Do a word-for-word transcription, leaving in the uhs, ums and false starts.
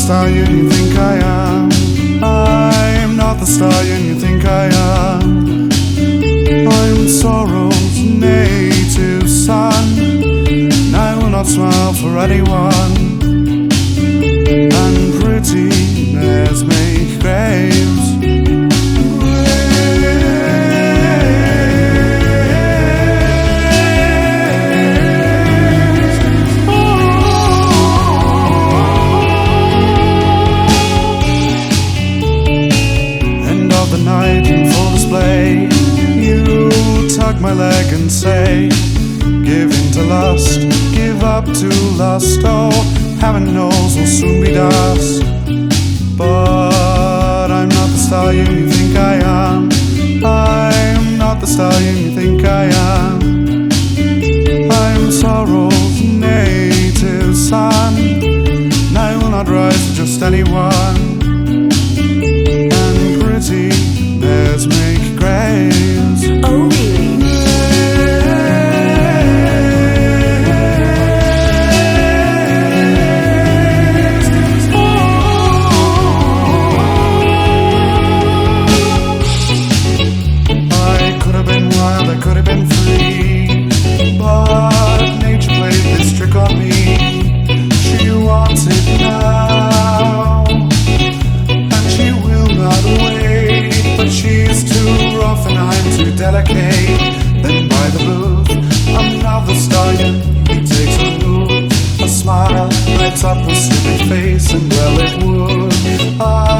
stallion you think I am. I'm not the stallion you think I am. I'm sorrow's native son, and I will not smile for anyone. And pretty mares make graves. The night in full display, you tug my leg and say, give in to lust, give up to lust. Oh, heaven knows we'll soon be dust. But I'm not the stallion you think I am. I'm not the stallion you think I am. I'm sorrow's native son, and I will not rise to just anyone. Mares make graves. Oh, really? I could have been wild, I could have been free, but nature played this trick on me. She wants it now, and she will not wait. But she's too rough and I'm too delicate. Then by the booth, another stallion, he takes a move. A smile lights up her silly face, and well it would. I